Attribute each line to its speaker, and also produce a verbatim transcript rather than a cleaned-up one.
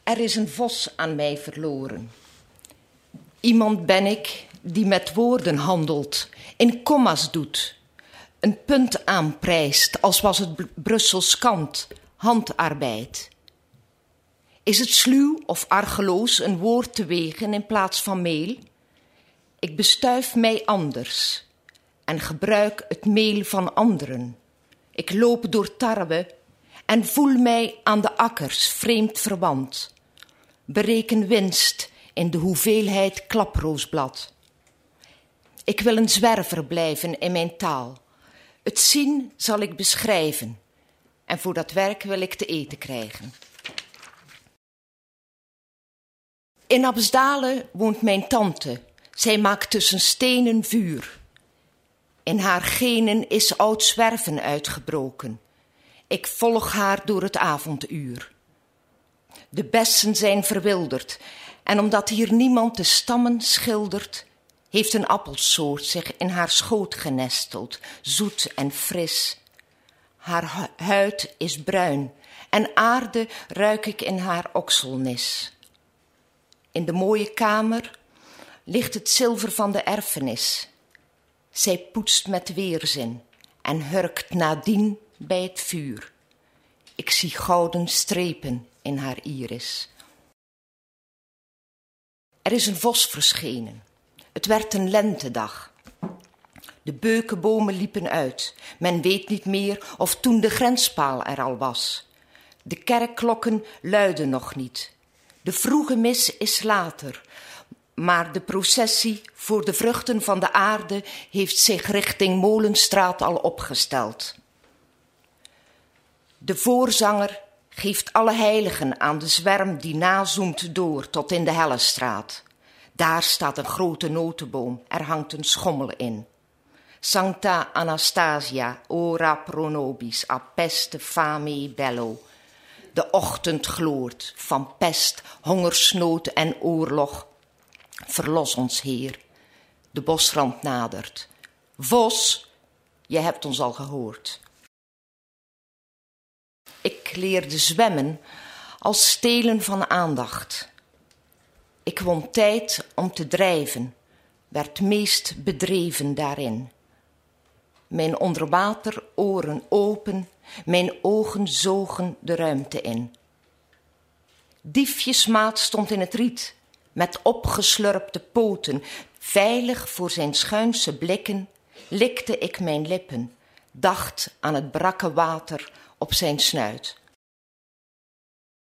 Speaker 1: Er is een vos aan mij verloren. Iemand ben ik die met woorden handelt, in komma's doet, een punt aanprijst als was het Brussels kant, handarbeid. Is het sluw of argeloos een woord te wegen in plaats van meel? Ik bestuif mij anders en gebruik het meel van anderen. Ik loop door tarwe en voel mij aan de akkers vreemd verwant. Bereken winst in de hoeveelheid klaproosblad. Ik wil een zwerver blijven in mijn taal. Het zien zal ik beschrijven. En voor dat werk wil ik te eten krijgen. In Absdale woont mijn tante. Zij maakt tussen stenen vuur. In haar genen is oud zwerven uitgebroken. Ik volg haar door het avonduur. De bessen zijn verwilderd. En omdat hier niemand de stammen schildert, heeft een appelsoort zich in haar schoot genesteld, zoet en fris. Haar huid is bruin en aarde ruik ik in haar okselnis. In de mooie kamer ligt het zilver van de erfenis. Zij poetst met weerzin en hurkt nadien bij het vuur. Ik zie gouden strepen in haar iris. Er is een vos verschenen. Het werd een lentedag. De beukenbomen liepen uit. Men weet niet meer of toen de grenspaal er al was. De kerkklokken luiden nog niet. De vroege mis is later. Maar de processie voor de vruchten van de aarde heeft zich richting Molenstraat al opgesteld. De voorzanger geeft alle heiligen aan de zwerm die nazoomt door tot in de Hellestraat. Daar staat een grote notenboom, er hangt een schommel in. Sancta Anastasia, ora pro nobis, a peste fame bello. De ochtend gloort van pest, hongersnood en oorlog. Verlos ons, Heer. De bosrand nadert. Vos, je hebt ons al gehoord. Ik leerde zwemmen als stelen van aandacht. Ik won tijd om te drijven, werd meest bedreven daarin. Mijn onderwater oren open, mijn ogen zogen de ruimte in. Diefjesmaat stond in het riet, met opgeslurpte poten. Veilig voor zijn schuinse blikken likte ik mijn lippen, dacht aan het brakke water op zijn snuit.